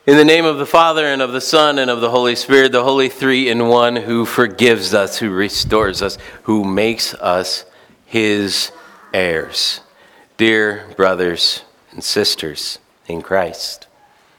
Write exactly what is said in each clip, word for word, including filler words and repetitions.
In the name of the Father, and of the Son, and of the Holy Spirit, the Holy Three in One, who forgives us, who restores us, who makes us his heirs. Dear brothers and sisters in Christ.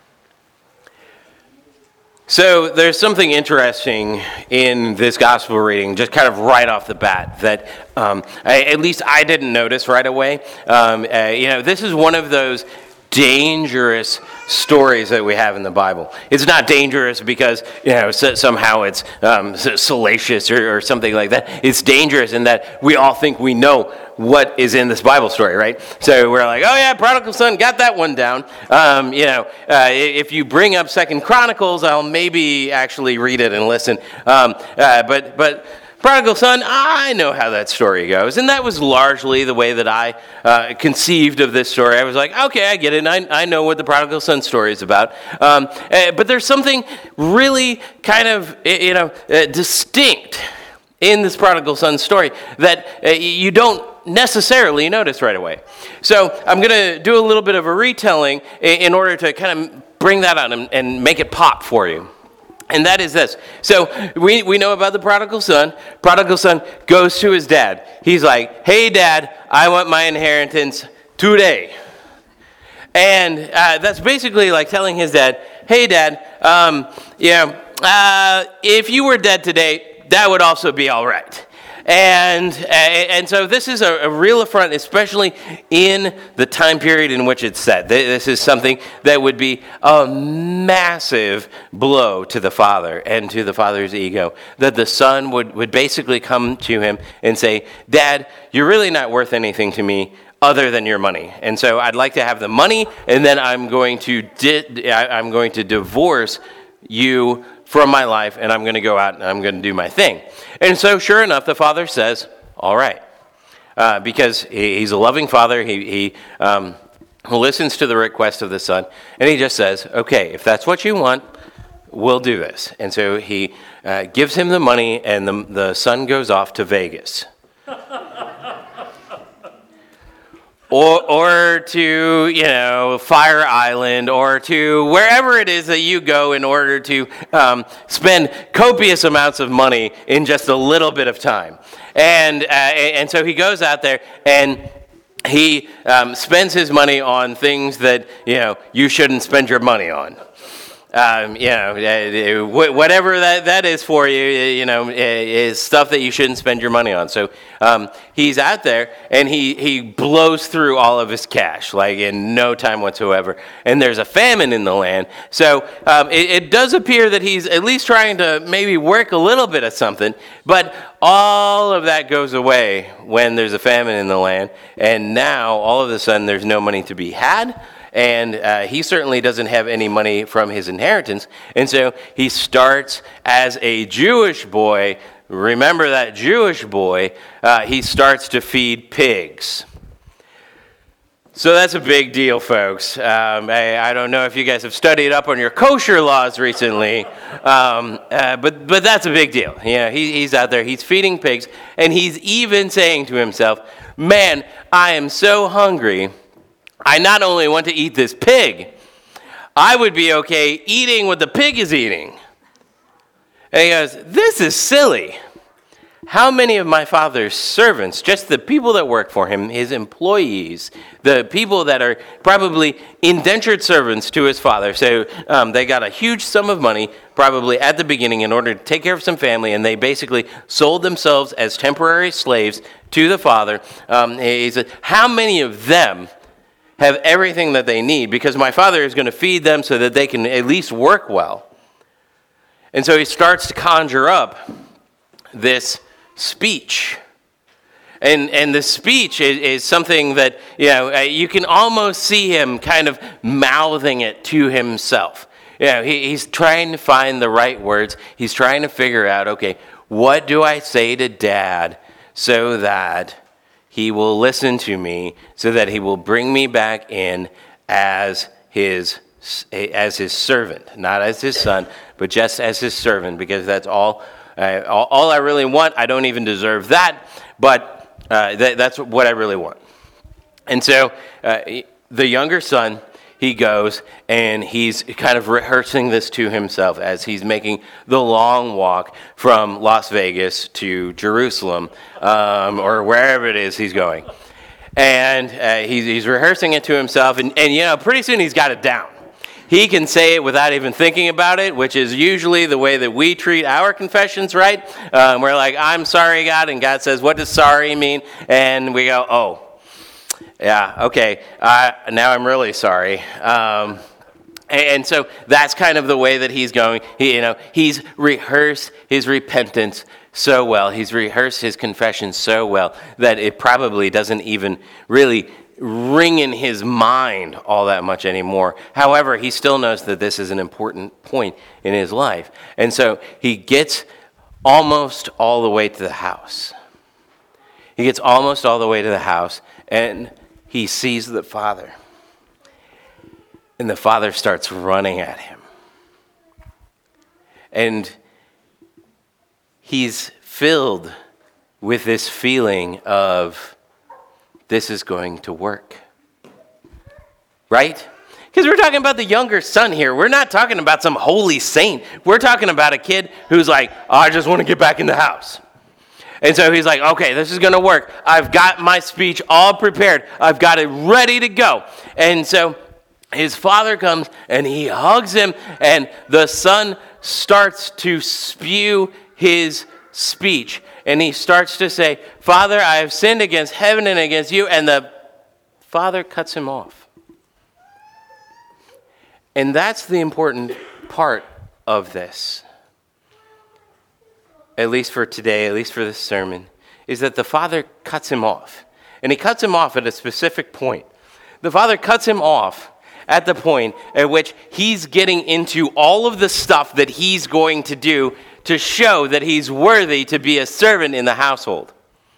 So there's something interesting in this gospel reading, just kind of right off the bat, that um, I, at least I didn't notice right away. Um, uh, you know, this is one of those dangerous stories that we have in the Bible. It's not dangerous because, you know, so, somehow it's um, salacious or, or something like that. It's dangerous in that we all think we know what is in this Bible story, right? So we're like, oh yeah, prodigal son, got that one down. Um, you know, uh, if you bring up Second Chronicles, I'll maybe actually read it and listen. Um, uh, but but. Prodigal son, I know how that story goes. And that was largely the way that I uh, conceived of this story. I was like, okay, I get it. I, I know what the prodigal son story is about. Um, uh, but there's something really kind of, you know, uh, distinct in this prodigal son story that uh, you don't necessarily notice right away. So I'm going to do a little bit of a retelling in, in order to kind of bring that out and, and make it pop for you. And that is this. So we, we know about the prodigal son. Prodigal son goes to his dad. He's like, hey, Dad, I want my inheritance today. And uh, that's basically like telling his dad, hey, Dad, um, yeah, uh, if you were dead today, that would also be all right. And and so this is a, a real affront, especially in the time period in which it's set. This is something that would be a massive blow to the father and to the father's ego, that the son would, would basically come to him and say, Dad, you're really not worth anything to me other than your money. And so I'd like to have the money, and then I'm going to di- I'm going to divorce you from my life, and I'm going to go out and I'm going to do my thing. And so sure enough, the father says, all right. Uh, because he, he's a loving father, he, he um, listens to the request of the son, and he just says, okay, if that's what you want, we'll do this. And so he uh, gives him the money, and the, the son goes off to Vegas. Or, or to, you know, Fire Island, or to wherever it is that you go in order to um, spend copious amounts of money in just a little bit of time. And uh, and so he goes out there and he um, spends his money on things that, you know, you shouldn't spend your money on. Um, you know, whatever that, that is for you, you know, is stuff that you shouldn't spend your money on. So um, he's out there, and he, he blows through all of his cash, like in no time whatsoever. And there's a famine in the land. So um, it, it does appear that he's at least trying to maybe work a little bit of something, but all of that goes away when there's a famine in the land. And now, all of a sudden, there's no money to be had. And uh, he certainly doesn't have any money from his inheritance. And so he starts as a Jewish boy. Remember that Jewish boy, uh, he starts to feed pigs. So that's a big deal, folks. Um, I, I don't know if you guys have studied up on your kosher laws recently, um, uh, but but that's a big deal. You know, he, he's out there, he's feeding pigs, and he's even saying to himself, man, I am so hungry. I not only want to eat this pig, I would be okay eating what the pig is eating. And he goes, this is silly. How many of my father's servants, just the people that work for him, his employees, the people that are probably indentured servants to his father, so um, they got a huge sum of money probably at the beginning in order to take care of some family, and they basically sold themselves as temporary slaves to the father. Um, he said, how many of them have everything that they need, because my father is going to feed them so that they can at least work well. And so he starts to conjure up this speech. And and the speech is, is something that, you know, you can almost see him kind of mouthing it to himself. You know, he, he's trying to find the right words. He's trying to figure out, okay, what do I say to Dad so that he will listen to me, so that he will bring me back in as his as his servant, not as his son, but just as his servant, because that's all uh, all, all I really want. I don't even deserve that, but uh, th- that's what I really want. And so uh, the younger son, he goes and he's kind of rehearsing this to himself as he's making the long walk from Las Vegas to Jerusalem, um, or wherever it is he's going. And uh, he's, he's rehearsing it to himself, and, and, you know, pretty soon he's got it down. He can say it without even thinking about it, which is usually the way that we treat our confessions, right? Um, we're like, I'm sorry, God, and God says, what does sorry mean? And we go, oh, yeah, okay, uh, now I'm really sorry. Um, and, and so that's kind of the way that he's going. He, you know, he's rehearsed his repentance so well. He's rehearsed his confession so well that it probably doesn't even really ring in his mind all that much anymore. However, he still knows that this is an important point in his life. And so he gets almost all the way to the house. He gets almost all the way to the house, and he sees the Father. And the Father starts running at him. And he's filled with this feeling of, this is going to work. Right? Because we're talking about the younger son here. We're not talking about some holy saint. We're talking about a kid who's like, oh, I just want to get back in the house. And so he's like, okay, this is going to work. I've got my speech all prepared. I've got it ready to go. And so his father comes and he hugs him, and the son starts to spew his speech. And he starts to say, Father, I have sinned against heaven and against you. And the father cuts him off. And that's the important part of this, at least for today, at least for this sermon, is that the father cuts him off. And he cuts him off at a specific point. The father cuts him off at the point at which he's getting into all of the stuff that he's going to do to show that he's worthy to be a servant in the household.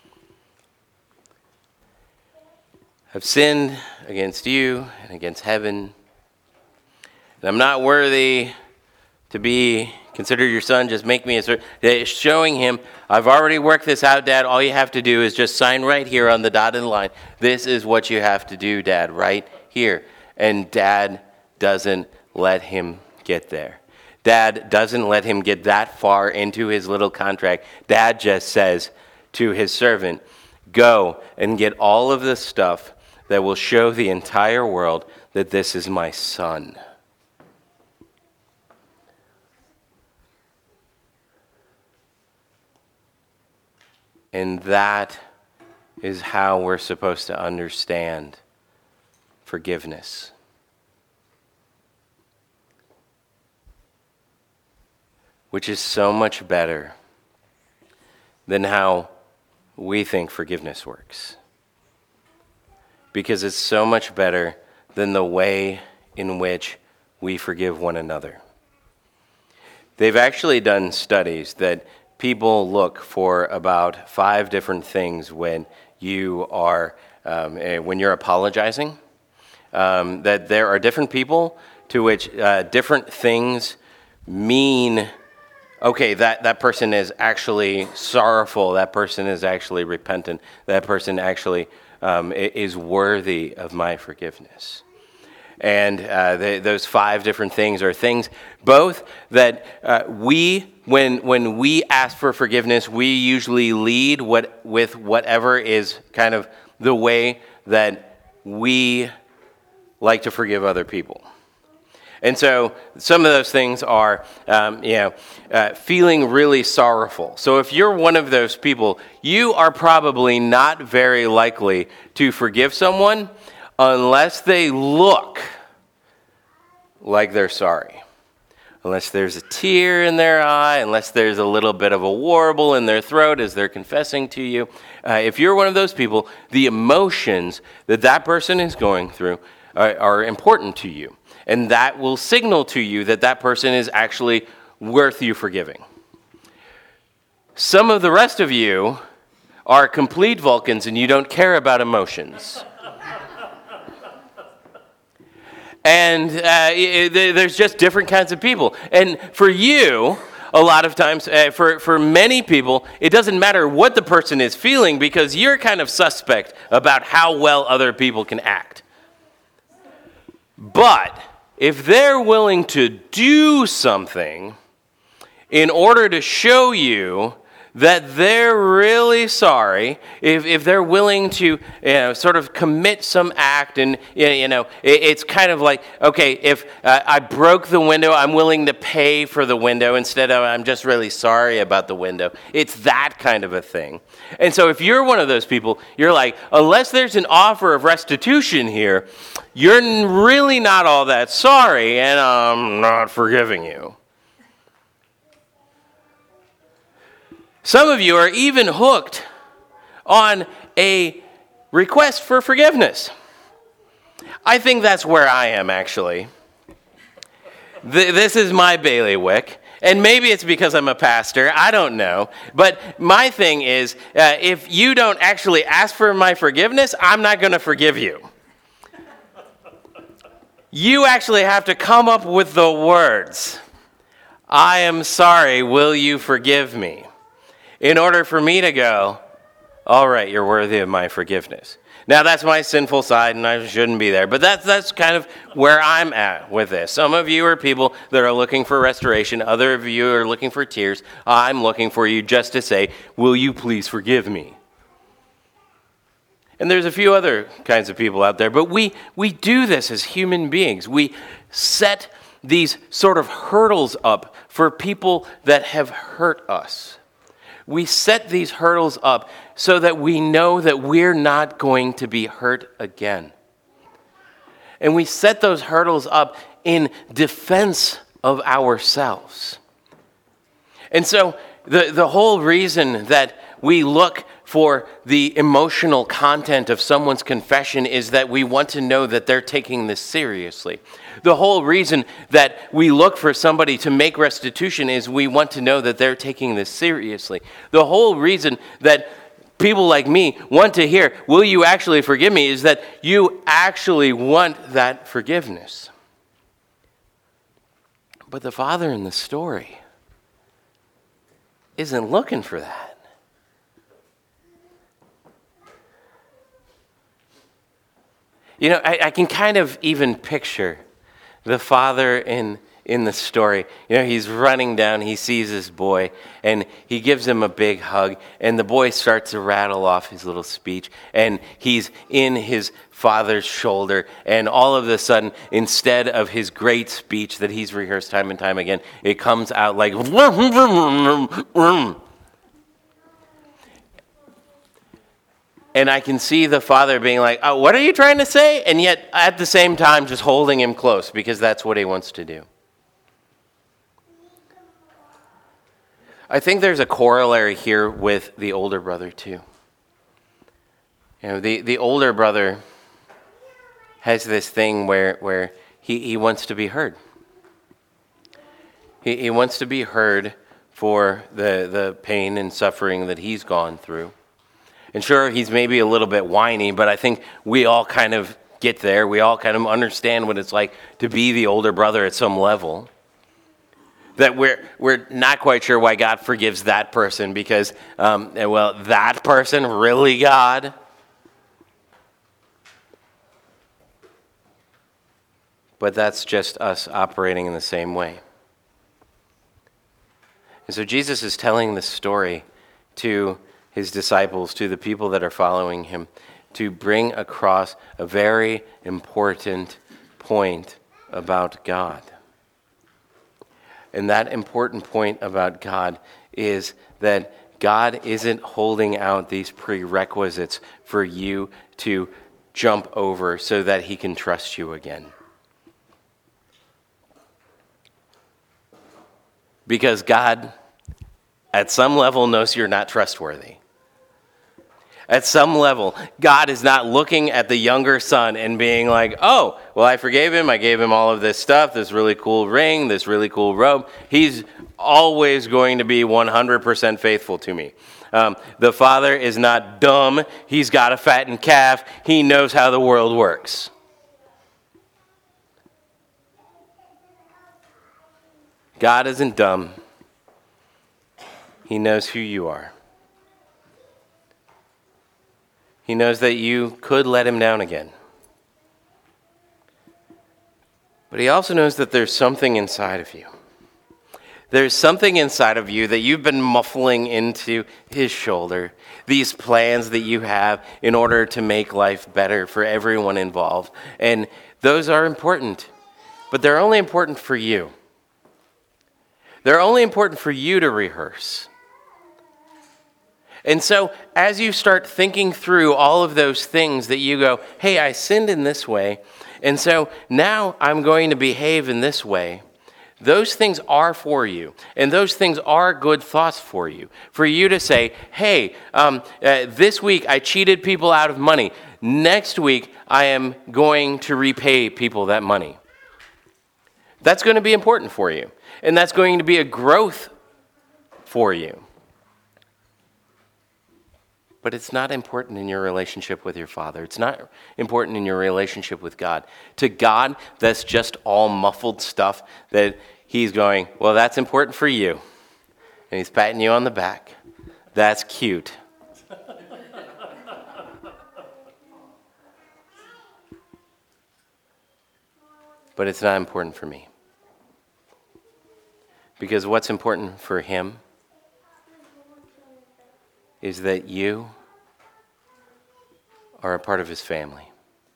I've sinned against you and against heaven, and I'm not worthy to be considered your son. Just make me a servant. It's showing him, I've already worked this out, Dad. All you have to do is just sign right here on the dotted line. This is what you have to do, Dad, right here. And Dad doesn't let him get there. Dad doesn't let him get that far into his little contract. Dad just says to his servant, go and get all of the stuff that will show the entire world that this is my son. And that is how we're supposed to understand forgiveness. Which is so much better than how we think forgiveness works. Because it's so much better than the way in which we forgive one another. They've actually done studies that people look for about five different things when you are um, when you're apologizing. Um, that there are different people to which uh, different things mean. Okay, that, that person is actually sorrowful. That person is actually repentant. That person actually um, is worthy of my forgiveness. And uh, they, those five different things are things both that uh, we, when when we ask for forgiveness, we usually lead what with whatever is kind of the way that we like to forgive other people. And so some of those things are, um, you know, uh, feeling really sorrowful. So if you're one of those people, you are probably not very likely to forgive someone unless they look like they're sorry. Unless there's a tear in their eye, unless there's a little bit of a warble in their throat as they're confessing to you. Uh, if you're one of those people, the emotions that that person is going through are, are important to you. And that will signal to you that that person is actually worth you forgiving. Some of the rest of you are complete Vulcans and you don't care about emotions. And uh, there's just different kinds of people. And for you, a lot of times, uh, for, for many people, it doesn't matter what the person is feeling because you're kind of suspect about how well other people can act. But if they're willing to do something in order to show you that they're really sorry, if, if they're willing to, you know, sort of commit some act, and, you know, it, it's kind of like, okay, if uh, I broke the window, I'm willing to pay for the window instead of I'm just really sorry about the window. It's that kind of a thing. And so if you're one of those people, you're like, unless there's an offer of restitution here, you're really not all that sorry, and I'm not forgiving you. Some of you are even hooked on a request for forgiveness. I think that's where I am, actually. Th- this is my bailiwick, and maybe it's because I'm a pastor. I don't know. But my thing is, uh, if you don't actually ask for my forgiveness, I'm not going to forgive you. You actually have to come up with the words, I am sorry, will you forgive me? In order for me to go, all right, you're worthy of my forgiveness. Now, that's my sinful side, and I shouldn't be there. But that's, that's kind of where I'm at with this. Some of you are people that are looking for restoration. Other of you are looking for tears. I'm looking for you just to say, will you please forgive me? And there's a few other kinds of people out there. But we, we do this as human beings. We set these sort of hurdles up for people that have hurt us. We set these hurdles up so that we know that we're not going to be hurt again. And we set those hurdles up in defense of ourselves. And so the, the whole reason that we look for the emotional content of someone's confession is that we want to know that they're taking this seriously. The whole reason that we look for somebody to make restitution is we want to know that they're taking this seriously. The whole reason that people like me want to hear, will you actually forgive me, is that you actually want that forgiveness. But the father in the story isn't looking for that. You know, I, I can kind of even picture the father in in the story. You know, he's running down, he sees this boy, and he gives him a big hug, and the boy starts to rattle off his little speech, and he's in his father's shoulder, and all of a sudden, instead of his great speech that he's rehearsed time and time again, it comes out like... And I can see the father being like, oh, what are you trying to say? And yet, at the same time, just holding him close because that's what he wants to do. I think there's a corollary here with the older brother, too. You know, the, the older brother has this thing where, where he, he wants to be heard. He, he wants to be heard for the, the pain and suffering that he's gone through. And sure, he's maybe a little bit whiny, but I think we all kind of get there. We all kind of understand what it's like to be the older brother at some level. That we're we're not quite sure why God forgives that person because, um, well, that person, really, God? But that's just us operating in the same way. And so Jesus is telling this story to his disciples, to the people that are following him, to bring across a very important point about God. And that important point about God is that God isn't holding out these prerequisites for you to jump over so that he can trust you again. Because God, at some level, knows you're not trustworthy. At some level, God is not looking at the younger son and being like, oh, well, I forgave him. I gave him all of this stuff, this really cool ring, this really cool robe. He's always going to be one hundred percent faithful to me. Um, the father is not dumb. He's got a fattened calf. He knows how the world works. God isn't dumb. He knows who you are. He knows that you could let him down again. But he also knows that there's something inside of you. There's something inside of you that you've been muffling into his shoulder, these plans that you have in order to make life better for everyone involved. And those are important, but they're only important for you. They're only important for you to rehearse. And so as you start thinking through all of those things that you go, hey, I sinned in this way, and so now I'm going to behave in this way. Those things are for you, and those things are good thoughts for you. For you to say, hey, um, uh, this week I cheated people out of money. Next week I am going to repay people that money. That's going to be important for you, and that's going to be a growth for you. But it's not important in your relationship with your Father. It's not important in your relationship with God. To God, that's just all muffled stuff that he's going, well, that's important for you. And he's patting you on the back. That's cute. But it's not important for me. Because what's important for him is that you are a part of his family.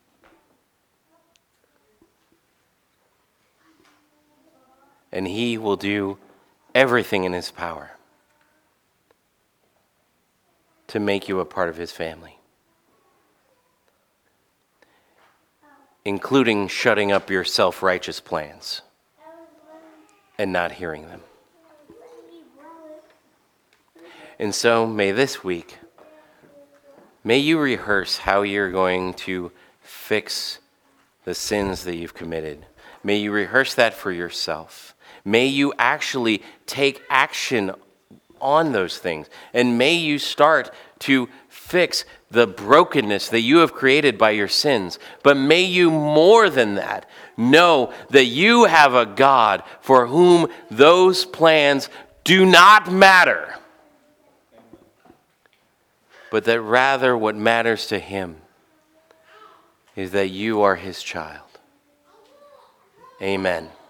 And he will do everything in his power to make you a part of his family, including shutting up your self-righteous plans and not hearing them. And so may this week, may you rehearse how you're going to fix the sins that you've committed. May you rehearse that for yourself. May you actually take action on those things. And may you start to fix the brokenness that you have created by your sins. But may you, more than that, know that you have a God for whom those plans do not matter. But that rather what matters to him is that you are his child. Amen.